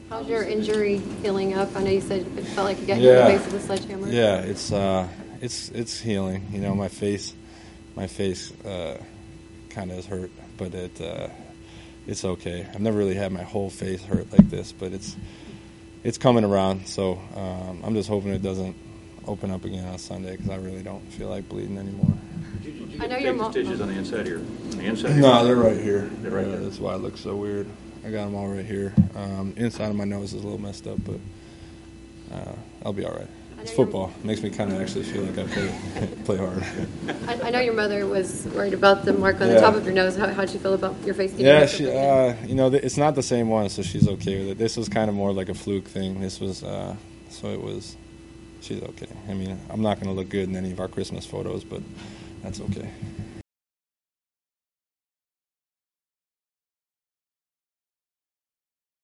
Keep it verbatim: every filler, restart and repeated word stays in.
How's your injury healing up? I know you said it felt like you got yeah. hit in the face with a sledgehammer. Yeah, it's uh, it's it's healing. You know, my face, my face, uh, kind of is hurt, but it uh, it's okay. I've never really had my whole face hurt like this, but it's it's coming around. So um, I'm just hoping it doesn't open up again on Sunday because I really don't feel like bleeding anymore. Did you, did you I know get your the mom- stitches on the inside here? On the inside? No, they're right here. They're right yeah, there. That's why it looks so weird. I got them all right here. Um, inside of my nose is a little messed up, but uh, I'll be all right. It's football. It makes me kind of actually feel like I play play hard. I, I know your mother was worried about the mark on Yeah. the top of your nose. How, how'd she feel about your face getting Yeah, messed she, up again? uh, you know, th- it's not the same one, so she's okay with it. This was kind of more like a fluke thing. This was, uh, so it was, she's okay. I mean, I'm not going to look good in any of our Christmas photos, but that's okay.